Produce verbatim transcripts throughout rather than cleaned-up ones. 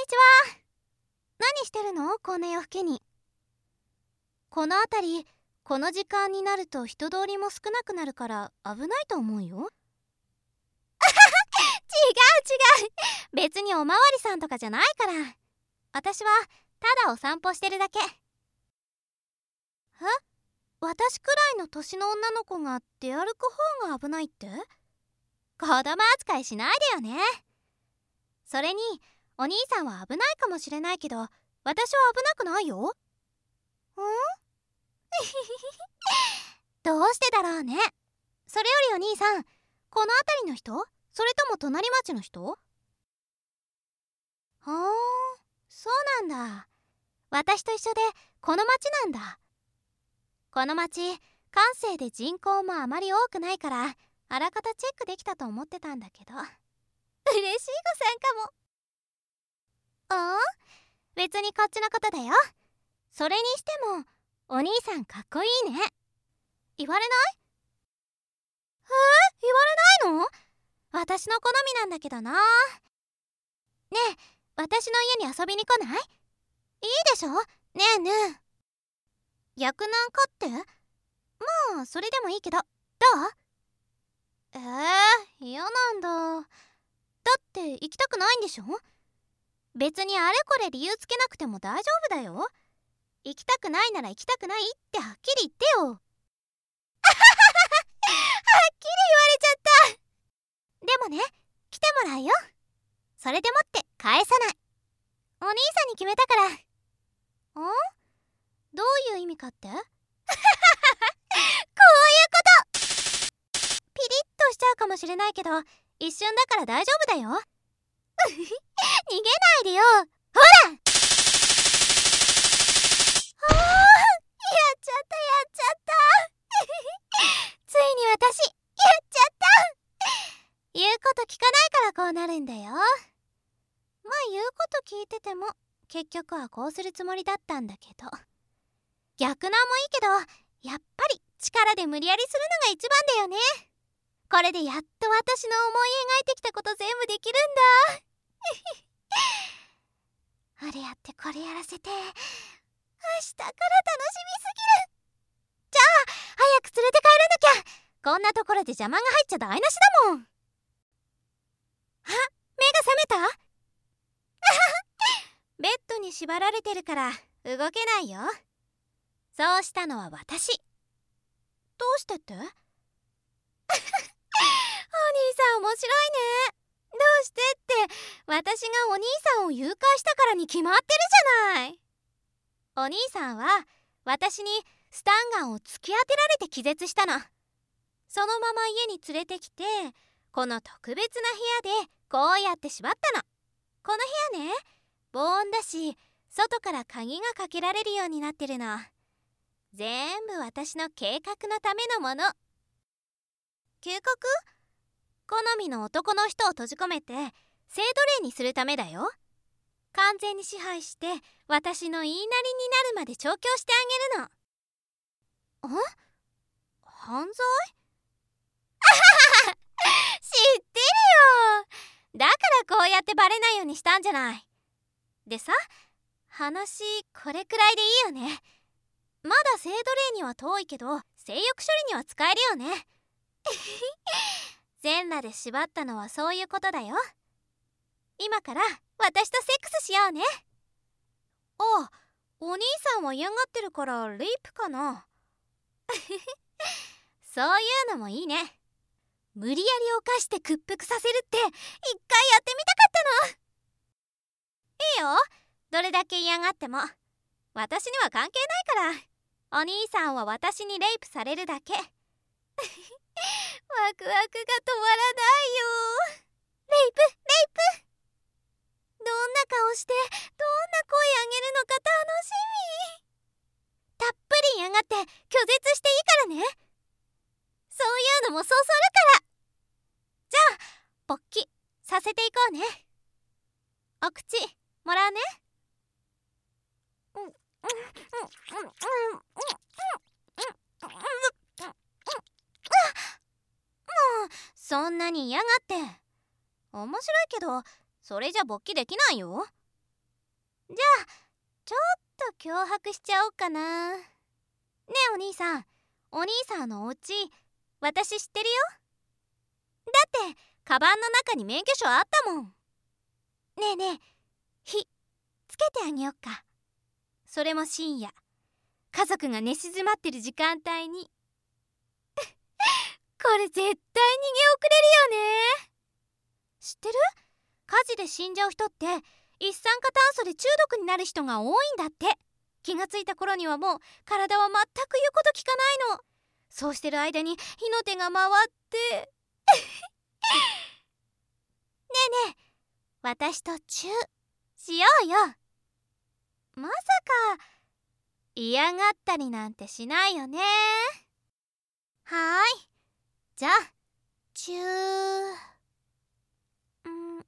ちは。何してるの？こんな夜更けに。この辺り、この時間になると人通りも少なくなるから危ないと思うよ。違う違う。別におまわりさんとかじゃないから。私はただお散歩してるだけ。え？私くらいの年の女の子が出歩く方が危ないって？子供扱いしないでよね。それにお兄さんは危ないかもしれないけど、私は危なくないよ。ん？どうしてだろうね。それよりお兄さん、この辺りの人？それとも隣町の人？はあ、そうなんだ。私と一緒でこの町なんだ。この町、閑静で人口もあまり多くないから、あらかたチェックできたと思ってたんだけど。嬉しいご参加も。ああ、別にこっちのことだよ。それにしてもお兄さんかっこいいね。言われない？えー、言われないの？私の好みなんだけどな。ねえ、私の家に遊びに来ない？いいでしょ？ねえねえ。逆なんかって？まあそれでもいいけど、どう？えー、嫌なんだ。だって行きたくないんでしょ？別にあれこれ理由つけなくても大丈夫だよ。行きたくないなら行きたくないってはっきり言ってよ。はっきり言われちゃった。でもね、来てもらうよ。それでもって返さない。お兄さんに決めたから。ん？どういう意味かって？こういうこと。ピリッとしちゃうかもしれないけど、一瞬だから大丈夫だよ。逃げないでよ。ほら。あー、やっちゃったやっちゃったついに私やっちゃった。言うこと聞かないからこうなるんだよ。まあ言うこと聞いてても結局はこうするつもりだったんだけど、逆なんもいいけど、やっぱり力で無理やりするのが一番だよね。これでやっと私の思い描いてきたこと全部できるんだあれやってこれやらせて、明日から楽しみすぎる。じゃあ早く連れて帰らなきゃ。こんなところで邪魔が入っちゃ台無しだもん。あ、目が覚めた？ベッドに縛られてるから動けないよ。そうしたのは私。どうしてって？お兄さん面白いね。どうしてって、私がお兄さんを誘拐したからに決まってるじゃない。お兄さんは私にスタンガンを突き当てられて気絶したの。そのまま家に連れてきて、この特別な部屋でこうやって縛ったの。この部屋ね、防音だし外から鍵がかけられるようになってるの。全部私の計画のためのもの。計画？好みの男の人を閉じ込めて性奴隷にするためだよ。完全に支配して私の言いなりになるまで調教してあげるの。ん？犯罪？知ってるよ。だからこうやってバレないようにしたんじゃない。でさ、話これくらいでいいよね。まだ性奴隷には遠いけど性欲処理には使えるよね全裸で縛ったのはそういうことだよ。今から私とセックスしようね。あ、お兄さんは嫌がってるからレイプかなそういうのもいいね。無理やり犯して屈服させるって一回やってみたかったの。いいよ、どれだけ嫌がっても。私には関係ないから。お兄さんは私にレイプされるだけワクワクが止まらないよ。レイプレイプ。どんな顔してどんな声あげるのか楽しみ。たっぷり嫌がって拒絶していいからね。そういうのもそそるから。じゃあ勃起させていこうね。お口もらうね。もうそんなに嫌がって。面白いけどそれじゃ勃起できないよ。 じゃあちょっと脅迫しちゃおうかな。ねえお兄さん、お兄さんのお家私知ってるよ。だってカバンの中に免許証あったもん。ねえねえ、火つけてあげよっか。それも深夜、家族が寝静まってる時間帯にこれ絶対逃げ遅れるよね。知ってる？火事で死んじゃう人って一酸化炭素で中毒になる人が多いんだって。気がついた頃にはもう体は全く言うこと聞かないの。そうしてる間に火の手が回ってねえねえ、私とチューしようよ。まさか嫌がったりなんてしないよね。はーい、じゃあチュー。うん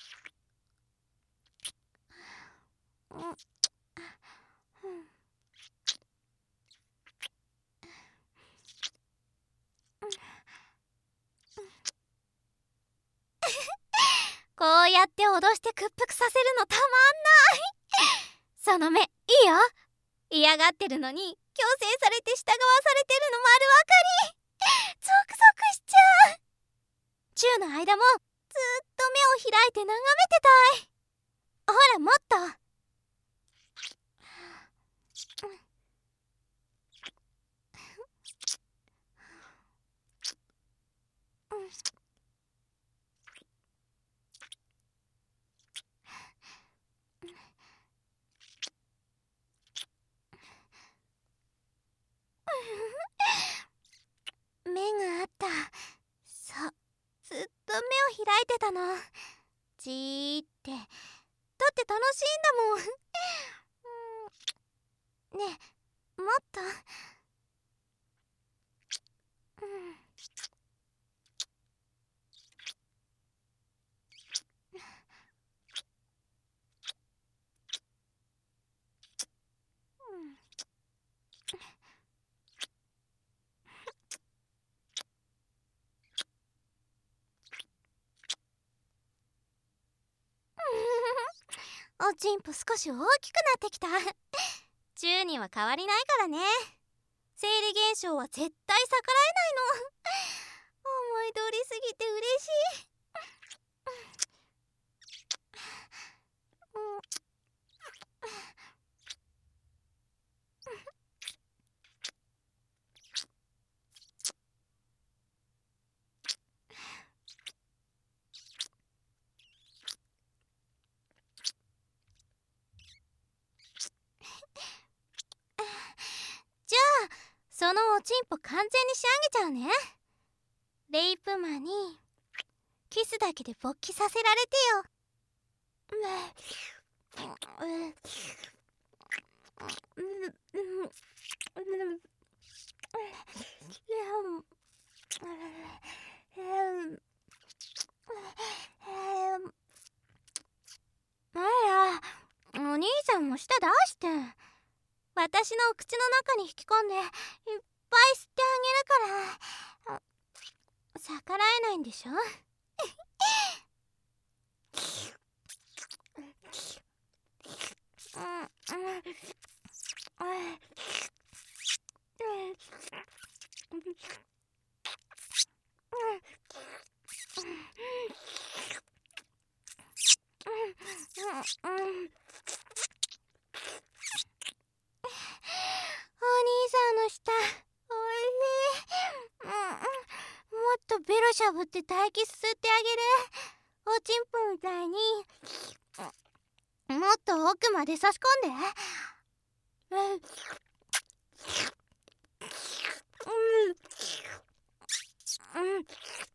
うんこうやって脅して屈服させるのたまんないその目いいよ。嫌がってるのに強制されて従わされてるの丸分かり。ゾクゾクしちゃう。チューの間もずっと目を開いて眺めてたい。ほらもっと。目があった。そう、ずっと目を開いてたの。じーって。だって楽しいんだもん。ねえ、もっと。うんおちんぽ少し大きくなってきたチューには変わりないからね。生理現象は絶対逆らえないの思い通りすぎて嬉しいじゃあそのおちんぽ完全に仕上げちゃうね。レイプマにキスだけで勃起させられてよ。あら、お兄さんも舌出して。私の口の中に引き込んでいっぱい吸ってあげるから。逆らえないんでしょお兄さんの舌おいしい、うん、もっとベロしゃぶって唾液吸ってあげる。おちんぽみたいにもっと奥まで差し込んで。うんうんうん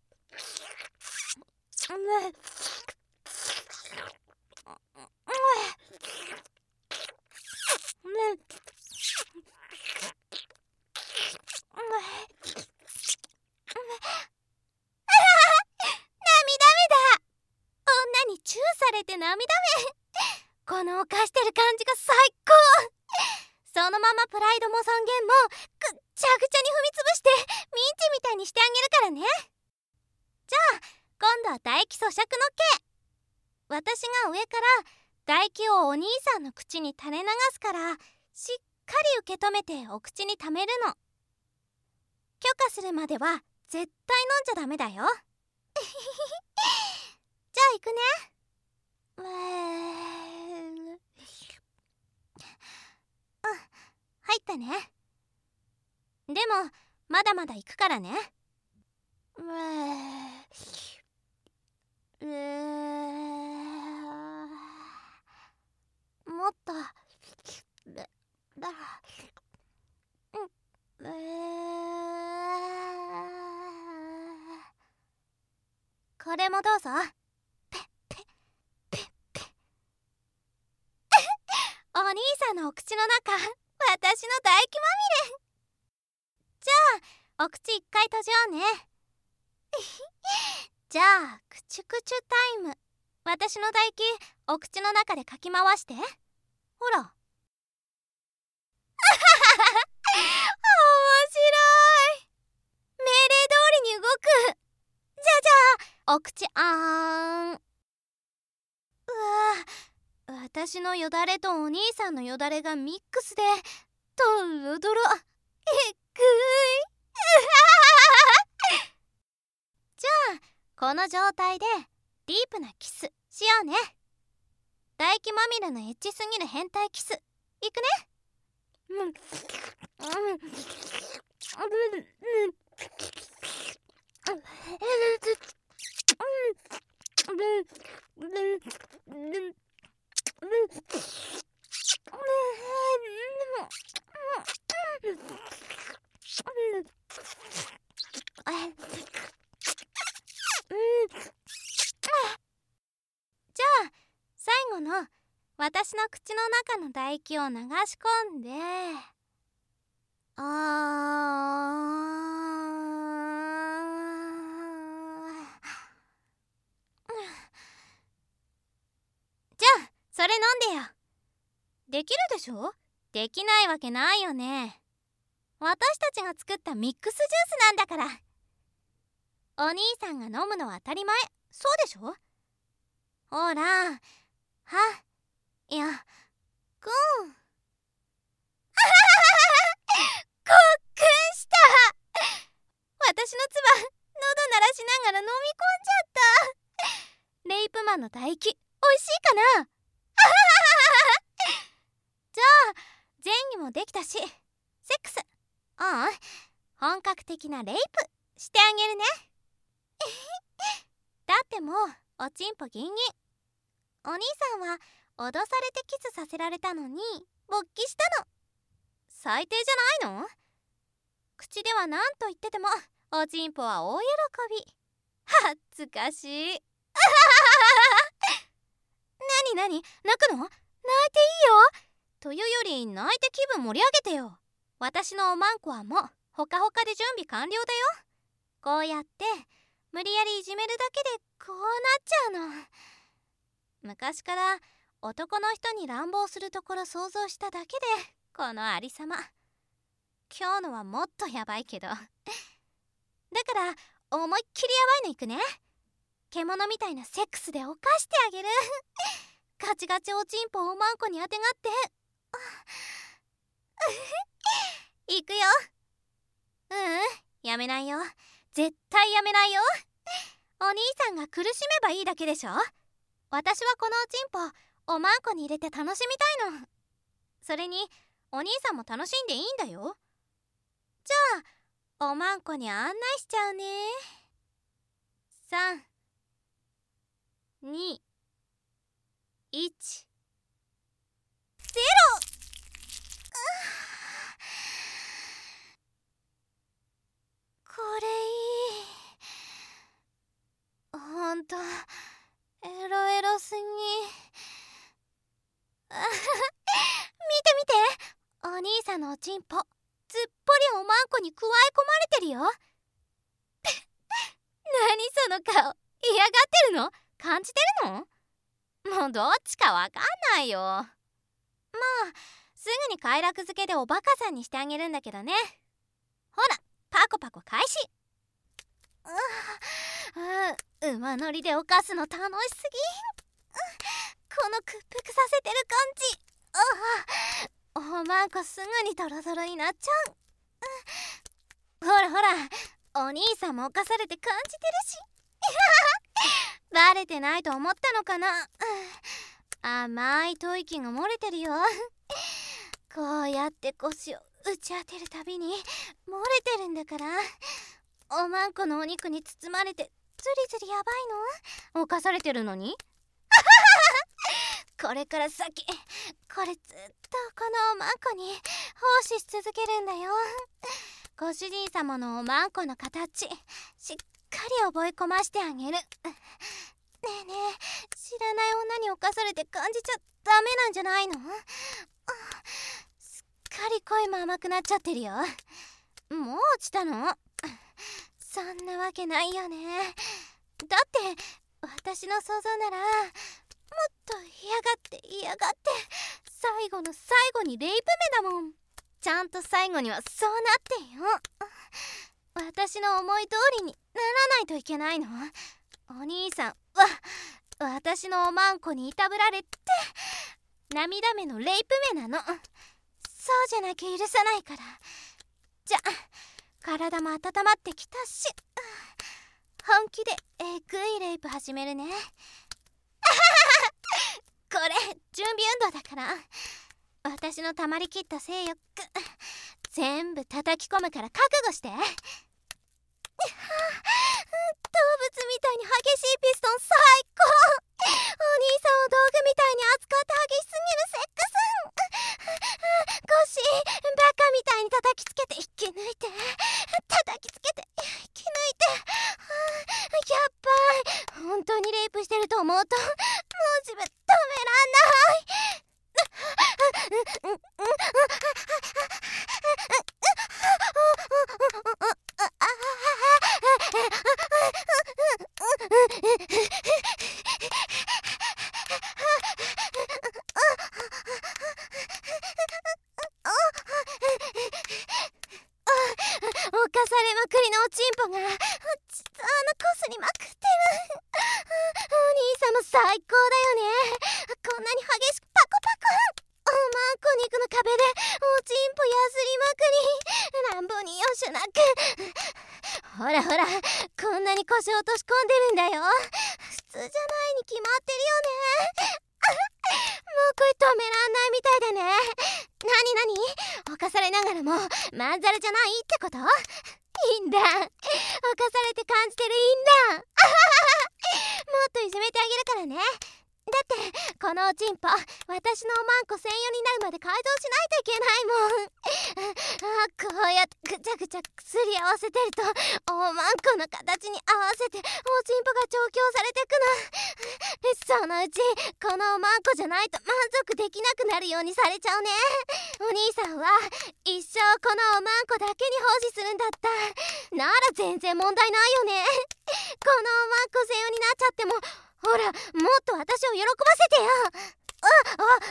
女にチューされて涙目この犯してる感じが最高。そのままプライドも尊厳もぐっちゃぐちゃに踏みつぶしてミンチみたいにしてあげるからね。じゃあ今度は唾液咀嚼の刑。私が上から唾液をお兄さんの口に垂れ流すから、しっかり受け止めてお口に溜めるの。許可するまでは絶対飲んじゃダメだよ。じゃあ行くね。うん、入ったね。でもまだまだ行くからね。ううもっとだだうこれもどうぞ。ペッペッペッペッお兄さんのお口の中、私の唾液まみれ。じゃあお口一回閉じようね。じゃあクチュクチュタイム。私の唾液お口の中でかき回して。ほら。面白い。命令通りに動く。じゃあじゃあお口あーん。うわ、私のよだれとお兄さんのよだれがミックスでドロドロ。えっぐい。じゃあこの状態でディープなキスしようね。唾液まみれのエッチすぎる変態キスいくね。うんうんじゃあ最後の私の口の中の唾液を流し込んで、あーじゃあそれ飲んでよ。できるでしょ。できないわけないよね。私たちが作ったミックスジュースなんだから。お兄さんが飲むのは当たり前。そうでしょ。ほら、は、いや、くん。ごっくんした。私の唾、喉鳴らしながら飲み込んじゃった。レイプマンの唾液、おいしいかな。じゃあ、前儀もできたし、セックス。うん、本格的なレイプしてあげるね。だってもうおちんぽギンギン。お兄さんは脅されてキスさせられたのに勃起したの。最低じゃないの。口では何と言っててもおちんぽは大喜び。恥ずかしい。なになに、泣くの。泣いていいよ。というより泣いて気分盛り上げてよ。私のおまんこはもうほかほかで準備完了だよ。こうやって無理やりいじめるだけでこうなっちゃうの。昔から男の人に乱暴するところ想像しただけでこのありさま。今日のはもっとやばいけど。だから思いっきりやばいのいくね。獣みたいなセックスで犯してあげる。ガチガチおちんぽをおまんこにあてがって。いくよ。ううん、やめないよ。絶対やめないよ。お兄さんが苦しめばいいだけでしょ。私はこのおちんぽおまんこに入れて楽しみたいの。それにお兄さんも楽しんでいいんだよ。じゃあおまんこに案内しちゃうね。さん、に、いち、ゼロ。これいい。ほんとエロエロすぎ。見て見て、お兄さんのおちんぽずっぽりおまんこにくわえ込まれてるよ。何その顔、嫌がってるの？感じてるの？もうどっちかわかんないよ。まあすぐに快楽づけでおバカさんにしてあげるんだけどね。ほらパコパコ開始。うう馬乗りで犯すの楽しすぎ。 この屈服させてる感じ。ああ、おまんこすぐにドロドロになっちゃう。ほらほら、お兄さんも犯されて感じてるしバレてないと思ったのかな。甘い吐息が漏れてるよ。こうやって腰を打ち当てるたびに漏れてるんだから。おまんこのお肉に包まれてズリズリやばいの？犯されてるのにこれから先これずっとこのおまんこに奉仕し続けるんだよ。ご主人様のおまんこの形しっかり覚え込ましてあげる。ねえねえ、知らない女に侵されて感じちゃダメなんじゃないの？すっかり声も甘くなっちゃってるよ。もう落ちたの？そんなわけないよね。だって私の想像ならもっと嫌がって嫌がって最後の最後にレイプ目だもん。ちゃんと最後にはそうなってよ。私の思い通りにならないといけないの。お兄さんは私のおまんこにいたぶられて涙目のレイプ目なの。そうじゃなきゃ許さないから。じゃ体も温まってきたし本気でえぐいレイプ始めるねこれ準備運動だから。私の溜まりきった性欲全部叩き込むから覚悟して。動物みたいに激しいピストン最高。お兄さんを道具みたいに扱って激しすぎるセックス。ゴシバカみたいに叩きつけて引き抜いて叩きつけて引き抜いて。やっばい、本当にレイプしてると思うともう自分止めらんない。犯されまくりのおちんぽがあのこすりまくってる。お兄さんも最高だよね。こんなに激しくパコパコ。おまんこ肉の壁でおちんぽやすりまくり乱暴に容赦なく。ほらほら、こんなに腰落とし込んでるんだよ。普通じゃないに決まってるよねもうこれ止めらんないみたいだね。なになに、犯されながらもまんざらじゃないってこと？いいんだ、犯されて感じてる。いいんだもっといじめてあげるからね。だってこのおちんぽ私のおまんこ専用になるまで改造しないといけないもんあ、こうやってぐちゃぐちゃすり合わせてるとおまんこの形に合わせておちんぽが調教されてくの。そのうちこのおまんこじゃないと満足できなくなるようにされちゃうね。お兄さんは一生このおまんこだけに奉仕するんだったなら全然問題ないよね。このおまんこ専用になっちゃってもほら、もっと私を喜ばせてよ。あああ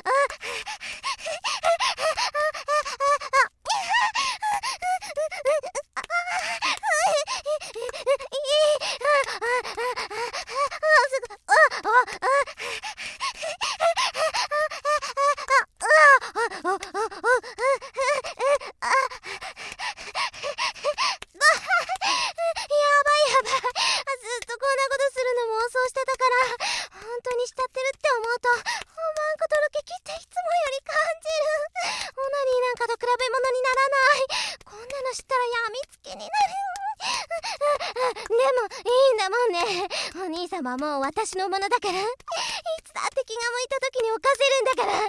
お兄様はもう私のものだからいつだって気が向いた時に犯せるんだから。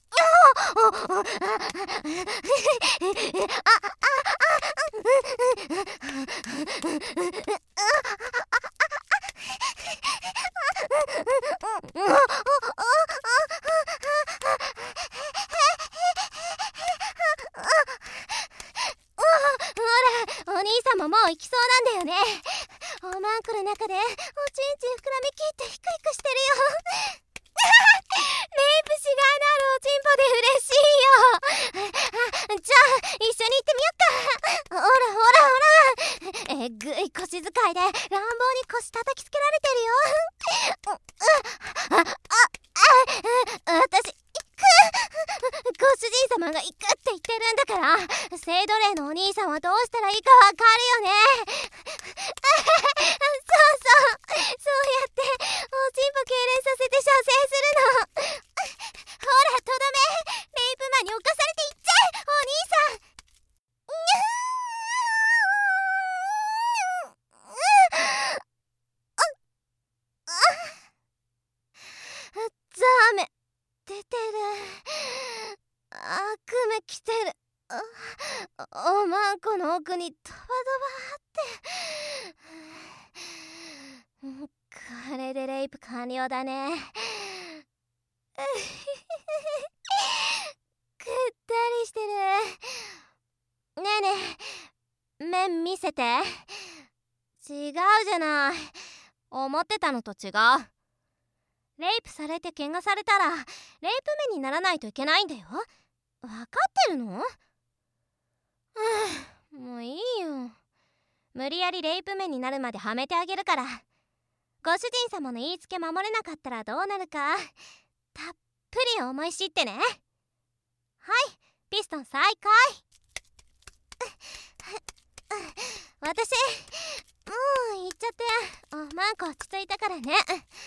ほら、お兄様もう行きそうなんだよね。おまんこの中でおちんちん膨らみきってヒクヒクしてるよレイプしがいのあるおちんぽで嬉しいよじゃあ一緒に行ってみよっか。ほらほらほら、えぐい腰使んが行くって言ってるんだから、性奴隷のお兄さんはどうしたらいいかわかるよね。そうそう、そうやっておちんぽ痙攣させて射精するの。ほらとどめ、レイプマンに侵されていっちゃえお兄さん。ザーメ出てる。悪夢来てる。おまんこの奥にドバドバって。これでレイプ完了だね。ぐったりしてる。ねえねえ、面見せて。違うじゃない。思ってたのと違う。レイプされて怪我されたらレイプ目にならないといけないんだよ。分かってるの？はあ、もういいよ。無理やりレイプ目になるまではめてあげるから。ご主人様の言いつけ守れなかったらどうなるかたっぷり思い知ってね。はい、ピストン再開。私もう行っちゃって。おまんこ落ち着いたからね。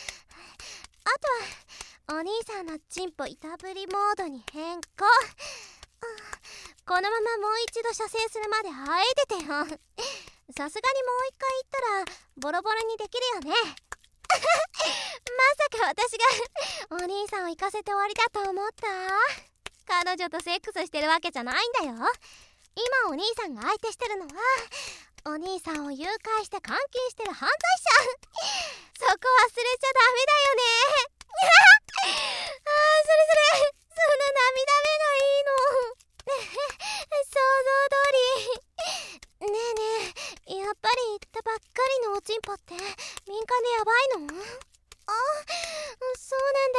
あとはお兄さんのチンポいたぶりモードに変更。このままもう一度射精するまであえててよ。さすがにもう一回行ったらボロボロにできるよね。まさか私がお兄さんを行かせて終わりだと思った？彼女とセックスしてるわけじゃないんだよ。今お兄さんが相手してるのはお兄さんを誘拐して監禁してる犯罪者。そこ忘れちゃダメだよね。あー、それそれ、その涙目がいいの。想像通り。ねえねえ、やっぱり言ったばっかりのおちんぽって敏感でやばいの？あ、そう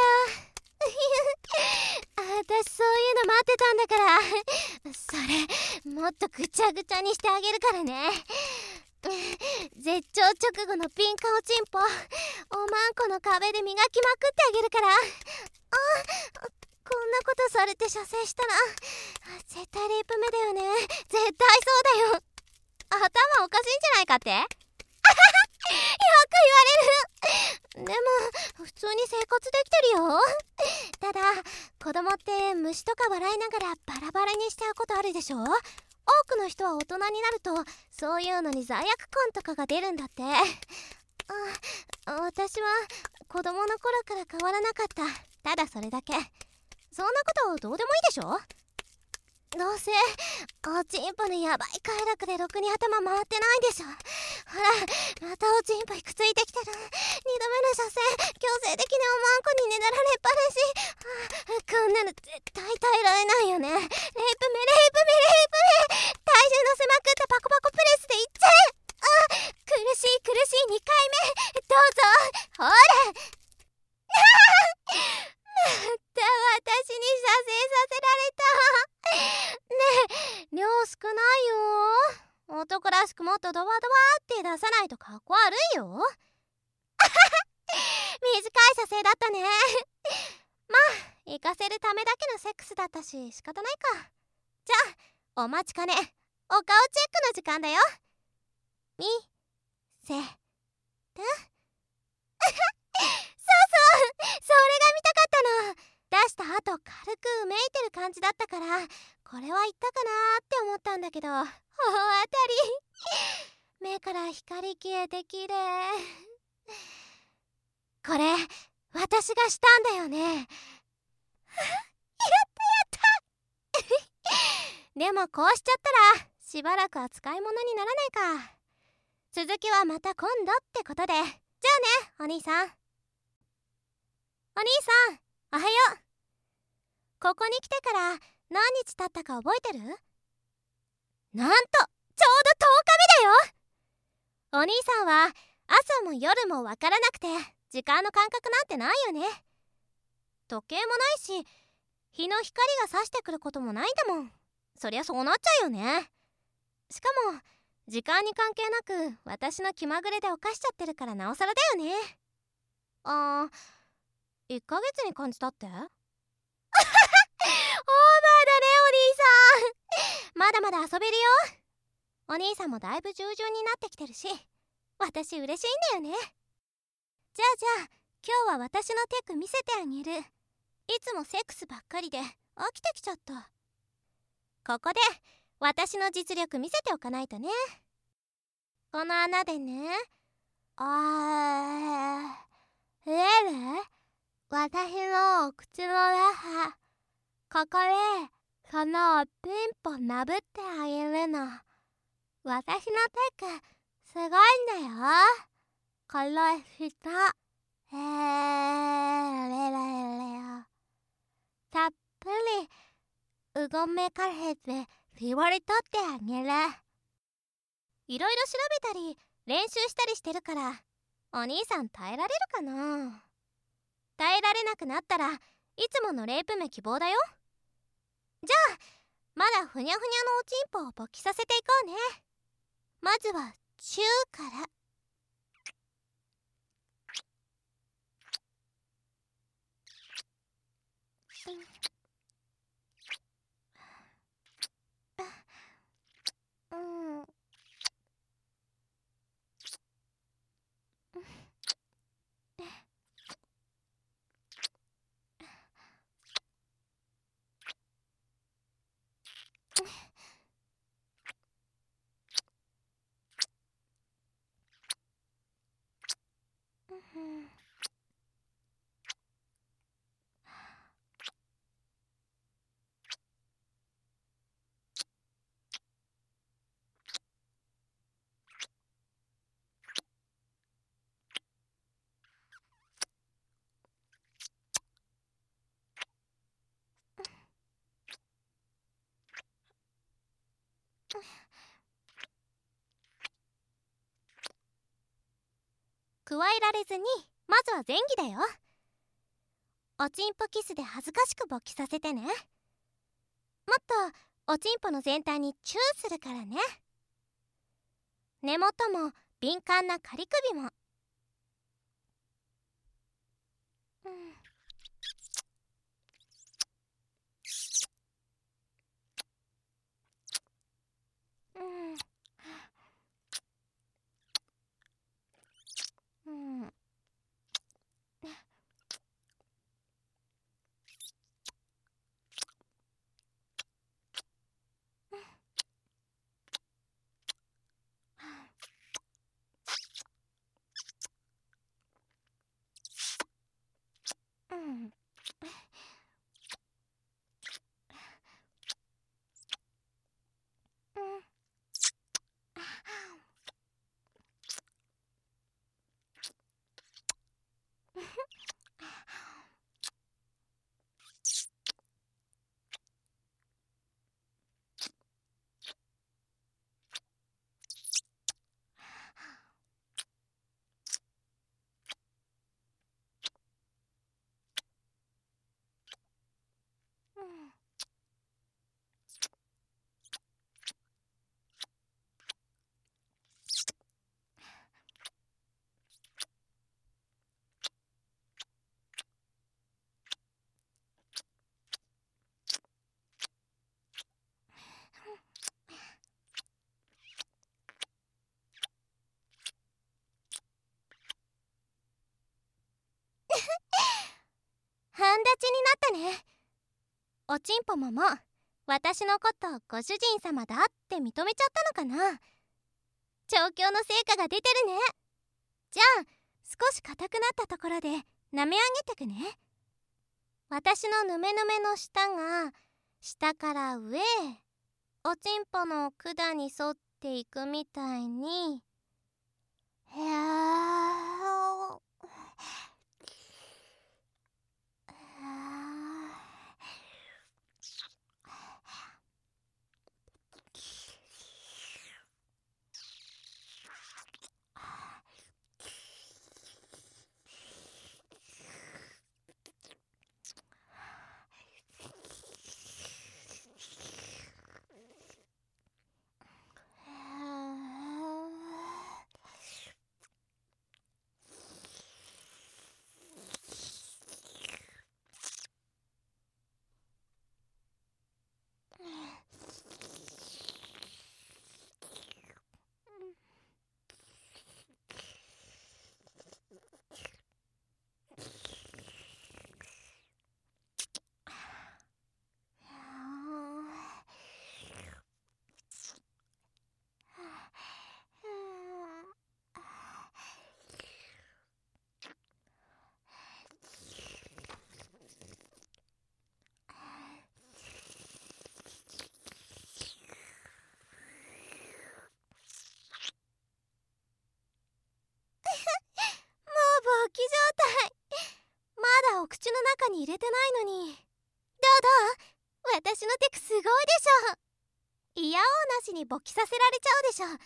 なんだ。私そういうの待ってたんだから。それもっとぐちゃぐちゃにしてあげるからね。絶頂直後のピンカおちんぽ、おまんこの壁で磨きまくってあげるから。あ、こんなことされて射精したら絶対レイプ目だよね。絶対そうだよ。頭おかしいんじゃないかって？よく言われる。でも普通に生活できてるよ。ただ子供って虫とか笑いながらバラバラにしちゃうことあるでしょ。多くの人は大人になるとそういうのに罪悪感とかが出るんだって。あ、私は子供の頃から変わらなかった。ただそれだけ。そんなことどうでもいいでしょ。どうせおちんぽのヤバい快楽でろくに頭回ってないでしょ。ほらまたおちんぽいくついてきてる。にどめの射精、強制的におまんこにねだられっぱなし。こんなの絶対耐えられないよね。レイプ目レイプ目レイプ目、体重乗せまくったパコパコプレスでいっちゃえ。あ、苦しい苦しいにかいめどうぞ。ほらまた私に射精させられた。ねえ、量少ないよ。男らしくもっとドバドバって出さないとかっこ悪いよ。短い射精だったね。まあ行かせるためだけのセックスだったし仕方ないか。じゃあお待ちかね、お顔チェックの時間だよ。みせて。そうそう、それが見たかったの。出した後軽くうめいてる感じだったからこれはいったかなーって思ったんだけど、大当たり。目から光消えて綺麗。これ私がしたんだよね。やったやったでもこうしちゃったらしばらくは使い物にならないか。続きはまた今度ってことで。じゃあねお兄さん。お兄さんおはよう。ここに来てから何日経ったか覚えてる？なんとちょうどとおかめだよ。お兄さんは朝も夜もわからなくて時間の感覚なんてないよね。時計もないし日の光が差してくることもないんだもん。そりゃそうなっちゃうよね。しかも時間に関係なく私の気まぐれで犯しちゃってるからなおさらだよね。あー、いっかげつに感じたって？オーバーだねお兄まだまだ遊べるよ。お兄さんもだいぶ従順になってきてるし、私嬉しいんだよね。じゃあじゃあ今日は私のテク見せてあげる。いつもセックスばっかりで飽きてきちゃった。ここで私の実力見せておかないとね。この穴でね。あー、レル、私のお口の中、ここでそのピンポンなぶってあげるの。私のテクすごいんだよ。この下、えー、レレレたっぷりうごめかせて絞り取ってあげる。いろいろ調べたり練習したりしてるから、お兄さん耐えられるかな。耐えられなくなったらいつものレイプ目希望だよ。じゃあまだふにゃふにゃのおちんぽを勃起させていこうね。まずはチューから。うん。加えられずにまずは前儀だよ。おちんぽキスで恥ずかしく勃起させてね。もっとおちんぽの全体にチューするからね。根元も敏感な仮首も。うんうんうん。うん半立ちになったね。おちんぽもも私のことをご主人様だって認めちゃったのかな。調教の成果が出てるね。じゃあ少し硬くなったところで舐め上げてくね。私のヌメヌメの舌が下から上へおちんぽの管に沿っていくみたいに。へー中に入れてないのに。どうどう、私のテクすごいでしょ。いやおうなしに勃起させられちゃうでしょ。楽しい。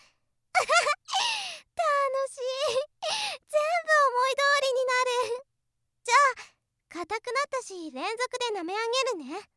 全部思い通りになる。じゃあ硬くなったし連続で舐め上げるね。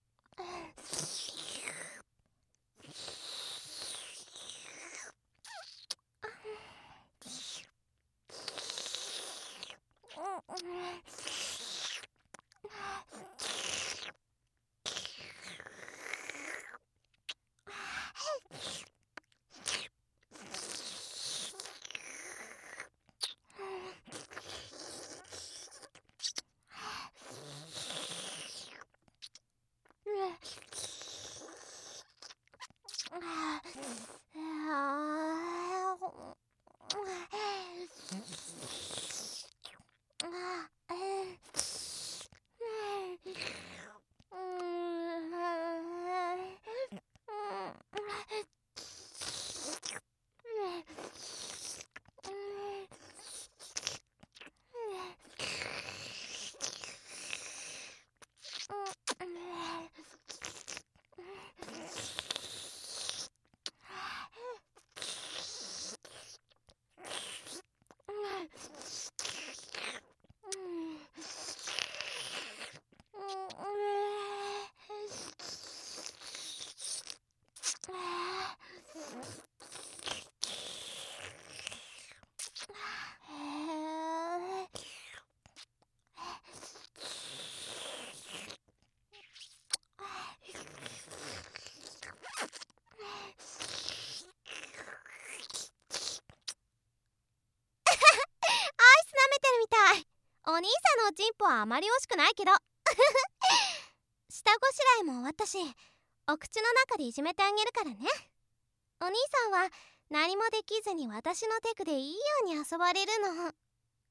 お兄さんのおちんぽはあまり惜しくないけど下ごしらえも終わったし、お口の中でいじめてあげるからね。お兄さんは何もできずに私のテクでいいように遊ばれるの。いくよ。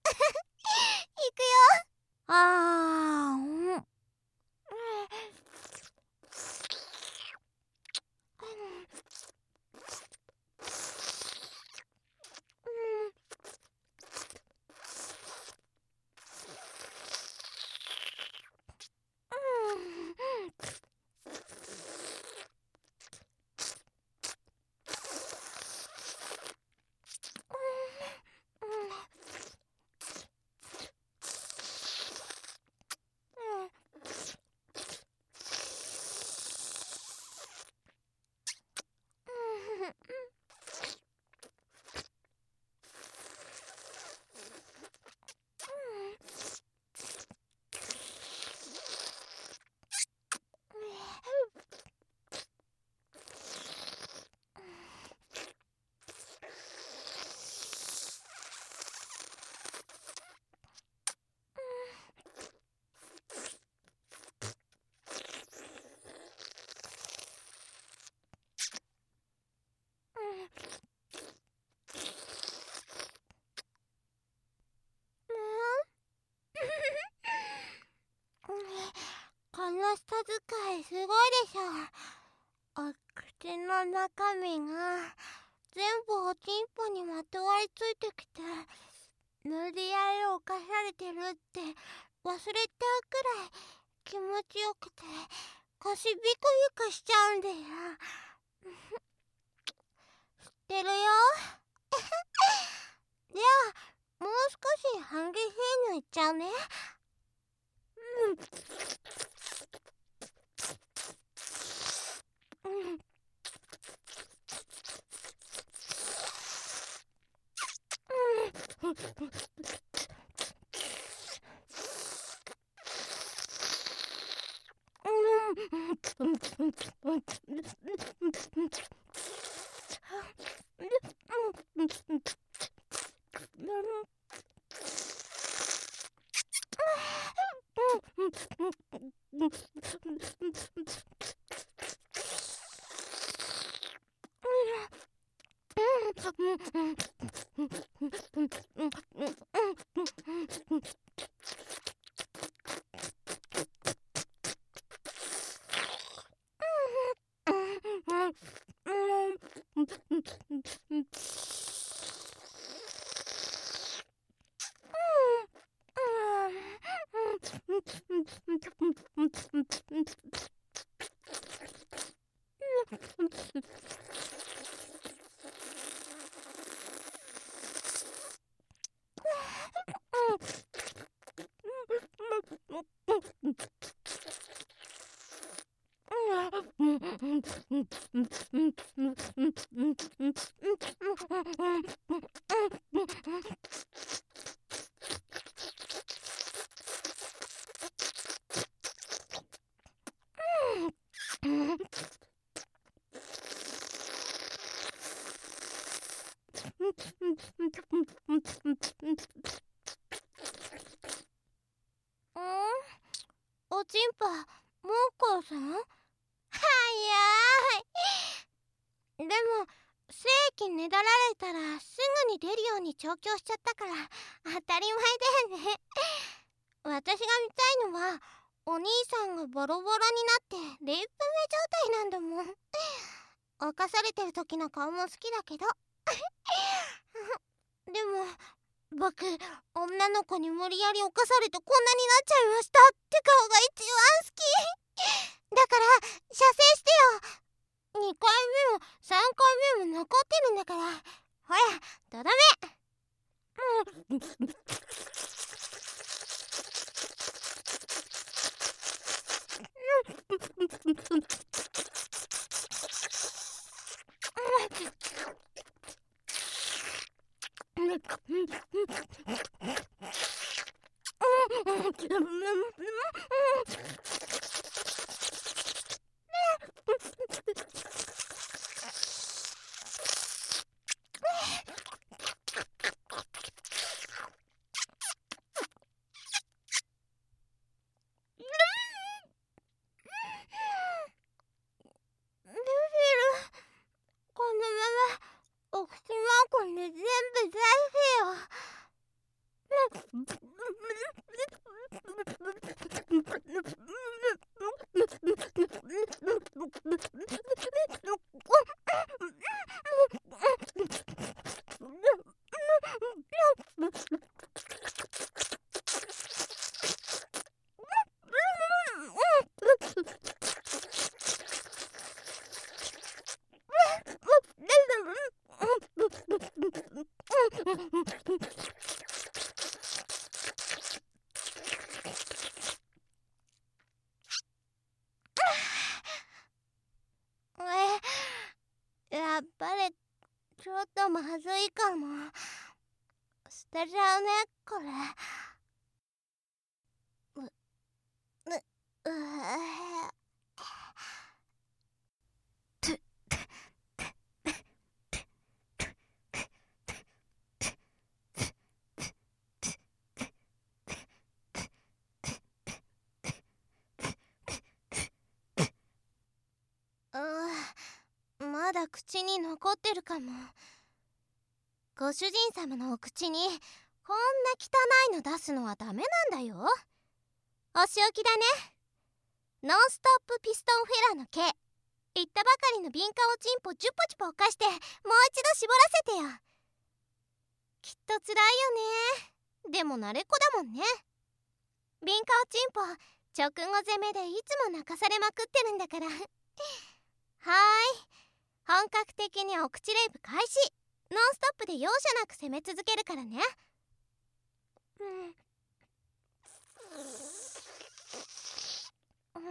あー、うん。この舌使いすごいでしょ。お口の中身が全部おちんぽにまとわりついてきて、無理やり犯されてるって忘れちゃうくらい気持ちよくて腰ビクビクしちゃうんだよ。知ってるよ。じゃあもう少し半減性抜いちゃうね。うん。うんおちんぱ、もうこさん？早い。でも精液ねだられたらすぐに出るように調教しちゃったから当たり前だよね。私が見たいのはお兄さんがボロボロになってレイプ目状態なんだもん。犯されてる時の顔も好きだけどでも僕、女の子に無理やり犯されてこんなになっちゃいましたって顔が一番好きだから射精してよ。にかいめもさんかいめも残ってるんだから、ほらとどめ。お口マークに全部出やっぱりちょっとまずいかも。捨てちゃうね、これ。う、う、うぅうーまだ口に残ってるかも。ご主人様のお口にこんな汚いの出すのはダメなんだよ。お仕置きだね。ノンストップピストンフェラーの毛、言ったばかりの敏感おちんぽチュポチュポ犯してもう一度絞らせてよ。きっとつらいよね。でも慣れっこだもんね。敏感おちんぽ直後攻めでいつも泣かされまくってるんだからはーい、本格的にお口レイプ開始。ノンストップで容赦なく攻め続けるからね。うん、うん、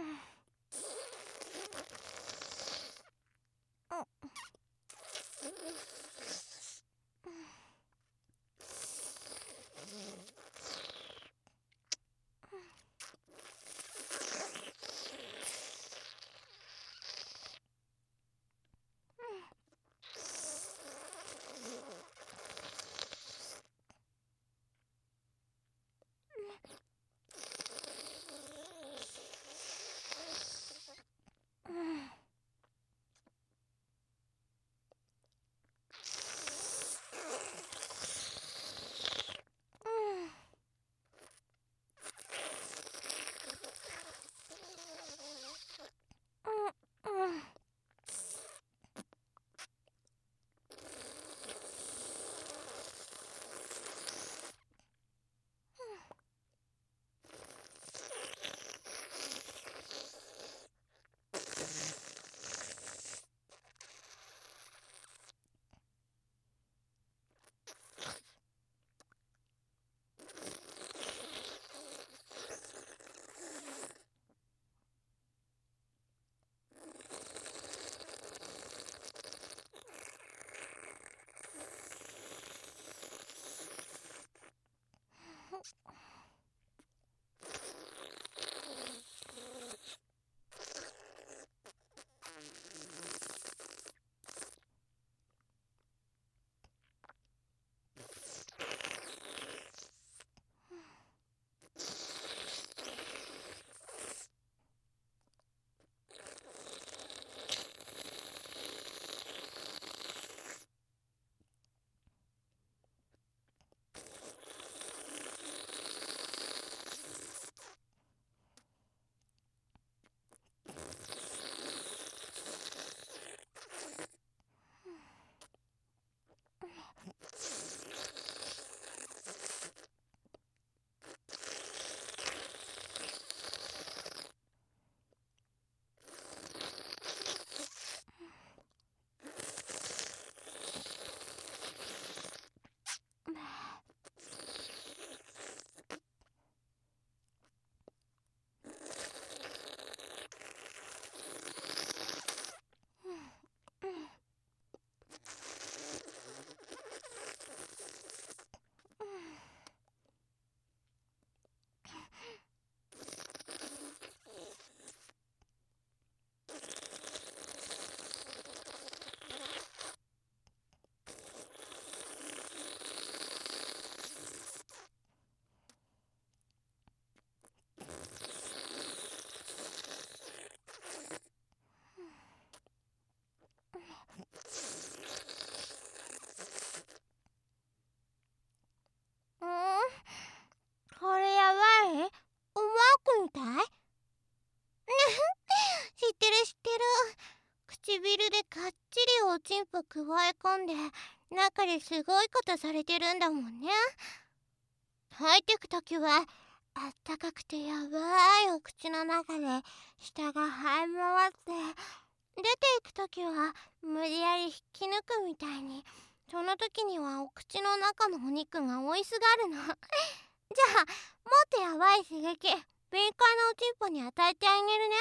唇でかっちりおちんぽくわえ込んで中ですごいことされてるんだもんね。入ってくときはあったかくてやばいお口の中で舌が這い回って、出ていくときは無理やり引き抜くみたいに、その時にはお口の中のお肉が追いすがるの。じゃあもっとやばい刺激、敏感なおちんぽに与えてあげるね。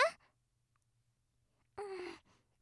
うん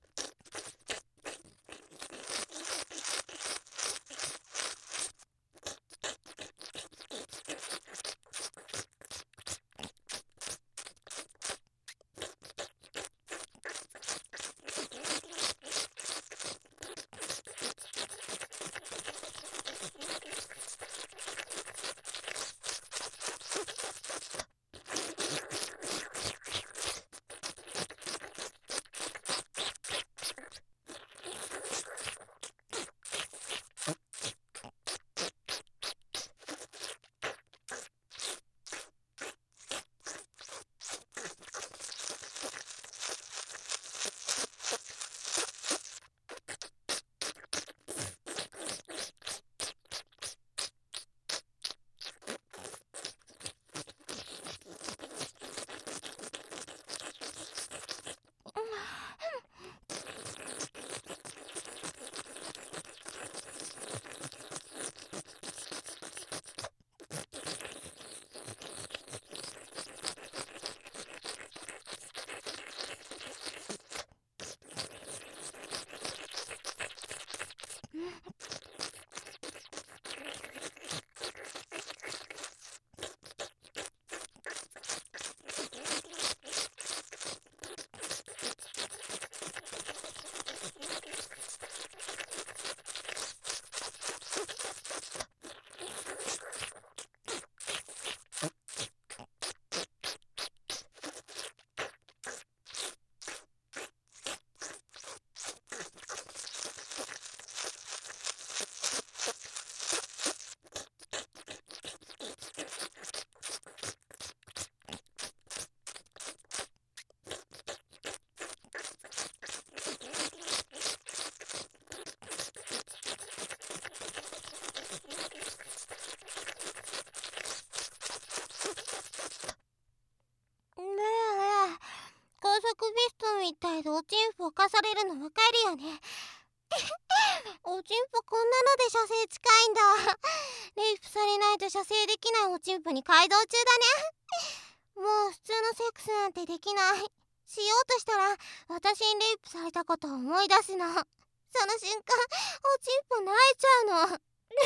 高速ピストンみたいでおちんぽかされるのわかるよね。おちんぽこんなので射精近いんだ。レイプされないと射精できないおちんぽに改造中だね。もう普通のセックスなんてできない。しようとしたら私にレイプされたことを思い出すの。その瞬間おちんぽ泣いちゃうの。惨め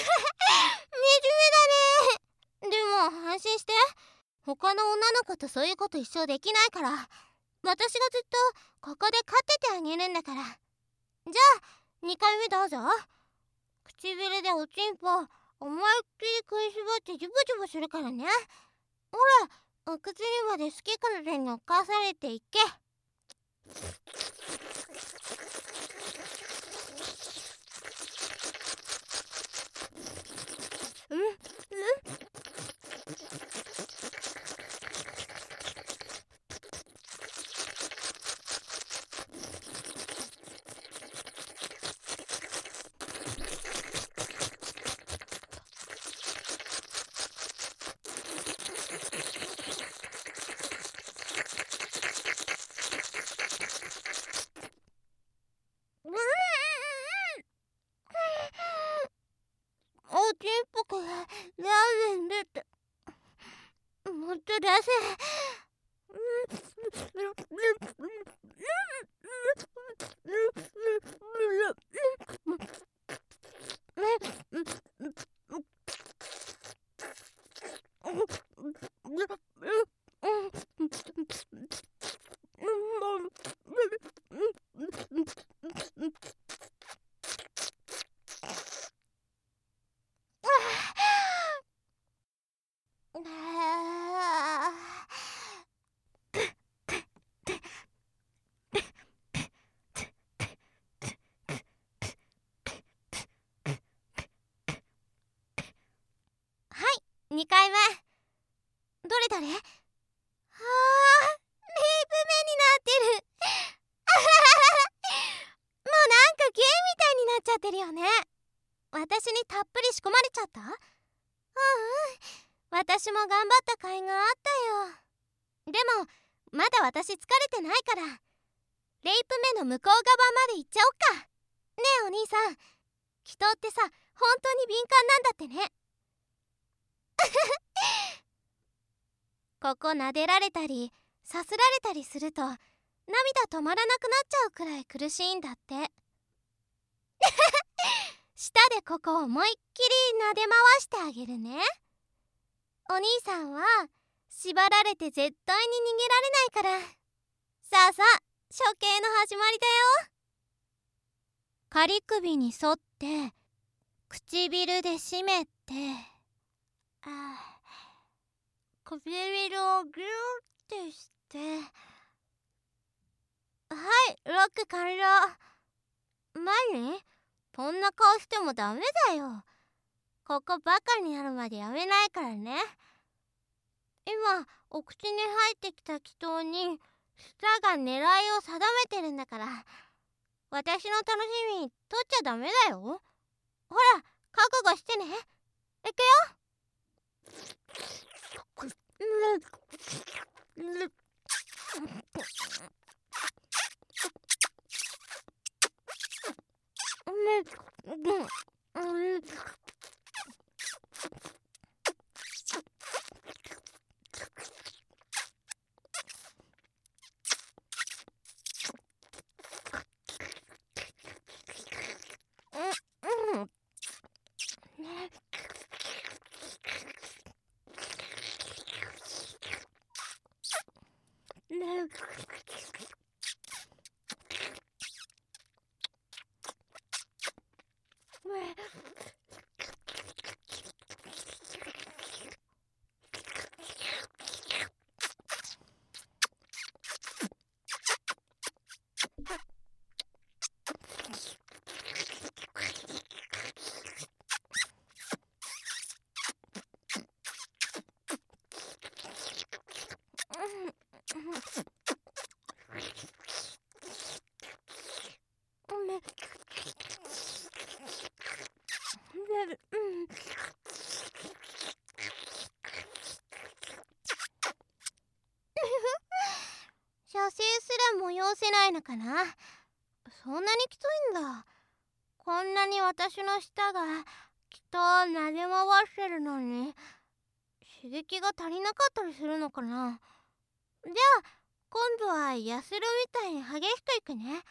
だね。でも安心して、他の女の子とそういうこと一生できないから、私がずっとここで飼っててあげるんだから。じゃあにかいめどうぞ。唇でおちんぽ思いっきり食いしばってジュブジュブするからね。ほら、お口にまで好きからでに侵されていけ。うんうんおちんぽからラーメン出て、もっと出せ。にかいめどれどれ。あー、レイプ目になってる。 私にたっぷり仕込まれちゃった？うんうん、私も頑張った甲斐があったよ。でもまだ私疲れてないから、レイプ目の向こう側まで行っちゃおっか。ねえお兄さん、人ってさ、本当に敏感なんだってね。ここ撫でられたりさすられたりすると涙止まらなくなっちゃうくらい苦しいんだって。舌でここを思いっきり撫で回してあげるね。お兄さんは縛られて絶対に逃げられないから。さあさあ、処刑の始まりだよ。仮首に沿って唇で締めて、あ唇をギューってして、はい、ロック完了。何？こんな顔してもダメだよ。ここバカになるまでやめないからね。今お口に入ってきた祈祷に舌が狙いを定めてるんだから、私の楽しみに取っちゃダメだよ。ほら、覚悟してね。いくよ。射精すらも要せないのかな。そんなにきついんだ。こんなに私の舌がきっと撫で回してるのに刺激が足りなかったりするのかな。じゃあ今度はヤスロみたいに激しくいくね。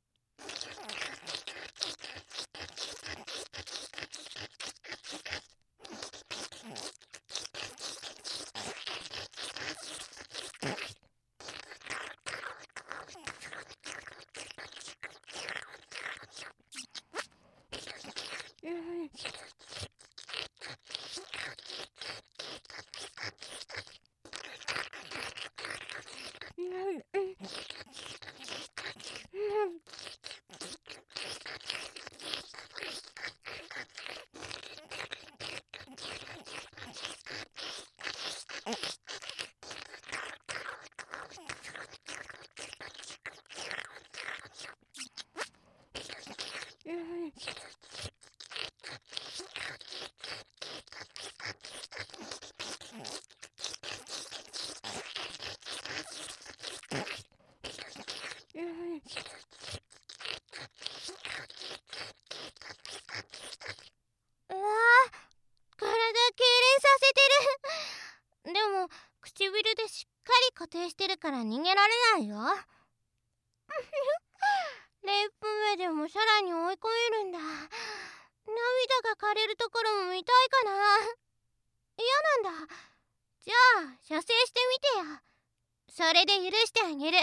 唇でしっかり固定してるから逃げられないよ。レイプ目でもさらに追い込めるんだ。涙が枯れるところも見たいかな。嫌なんだ。じゃあ射精してみてよ。それで許してあげる。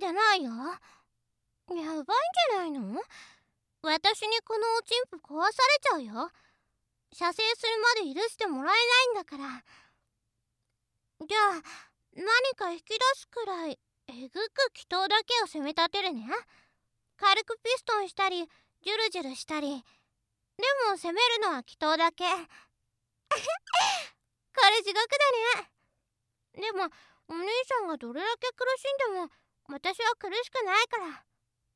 じゃないよ。やばいんじゃないの？私にこのおちんぽ壊されちゃうよ。射精するまで許してもらえないんだから。じゃあ何か引き出すくらいえぐく祈祷だけを責め立てるね。軽くピストンしたりジュルジュルしたり、でも責めるのは祈祷だけ。これ地獄だね。でもお兄さんがどれだけ苦しんでも私は苦しくないから。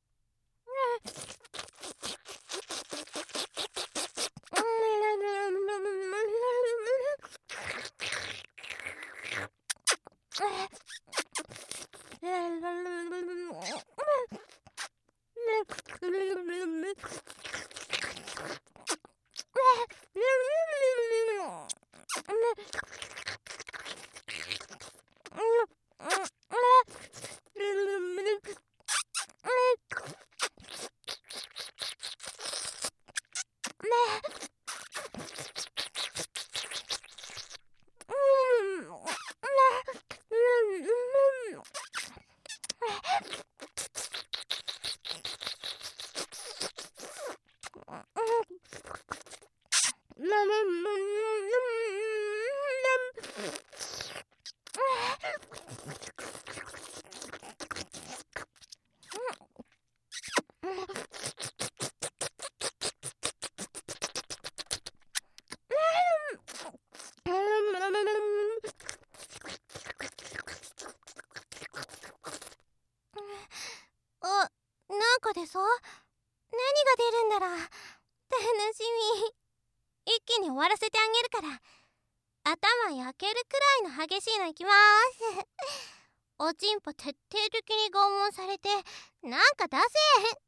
あ、なんかでさ、何が出るんだろう。楽しみ。一気に終わらせてあげるから。頭焼けるくらいの激しいのいきまーす。おちんぽ徹底的に拷問されて、なんか出せ。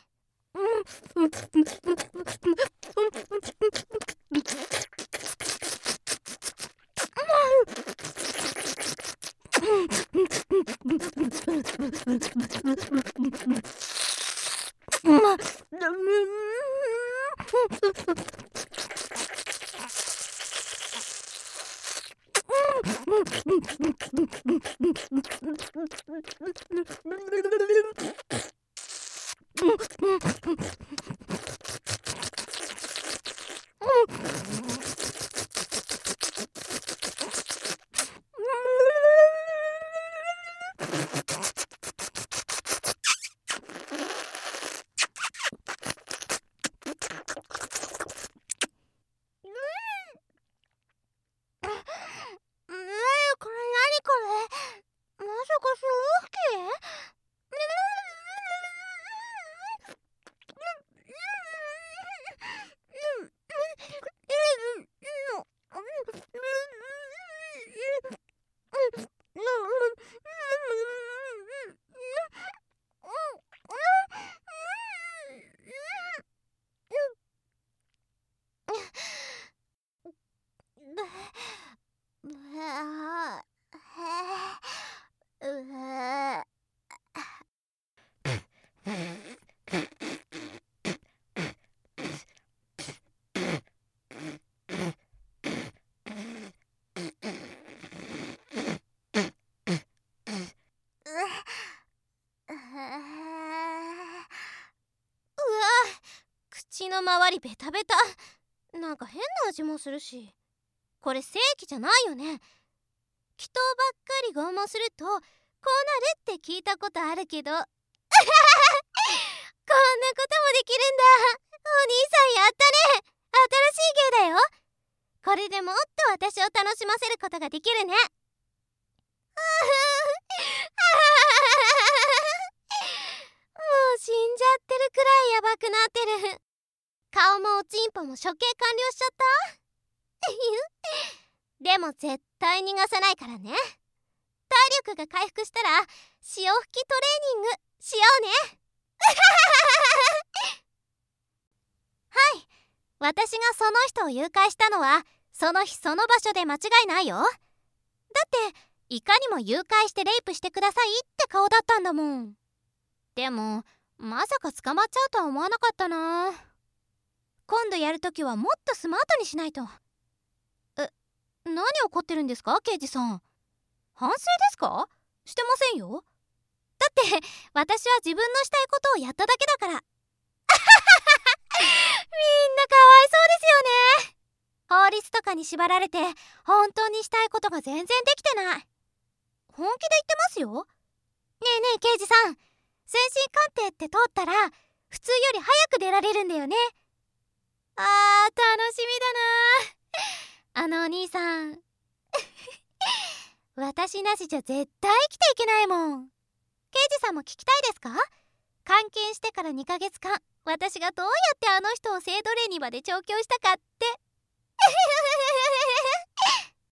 口の周りベタベタ。なんか変な味もするし。これ正規じゃないよね。祈祷ばっかり拷問するとこうなるって聞いたことあるけどこんなこともできるんだ。お兄さんやったね。新しい芸だよ。これでもっと私を楽しませることができるね。もう死んじゃってるくらいヤバくなってる。顔もおちんぽも処刑完了しちゃったでも絶対逃がさないからね。体力が回復したら潮吹きトレーニングしようねはい、私がその人を誘拐したのはその日その場所で間違いないよ。だっていかにも誘拐してレイプしてくださいって顔だったんだもん。でもまさか捕まっちゃうとは思わなかったな。今度やるときはもっとスマートにしないと。え、何怒ってるんですか刑事さん。反省ですか？してませんよ。 だって私は自分のしたいことをやっただけだから。みんなかわいそうですよね。法律とかに縛られて本当にしたいことが全然できてない。本気で言ってますよ。ねえねえ刑事さん、精神鑑定って通ったら普通より早く出られるんだよね。あー、楽しみだな。あのお兄さん私なしじゃ絶対生きていけないもん。刑事さんも聞きたいですか？監禁してからにかげつかん、私がどうやってあの人を性奴隷にまで調教したかって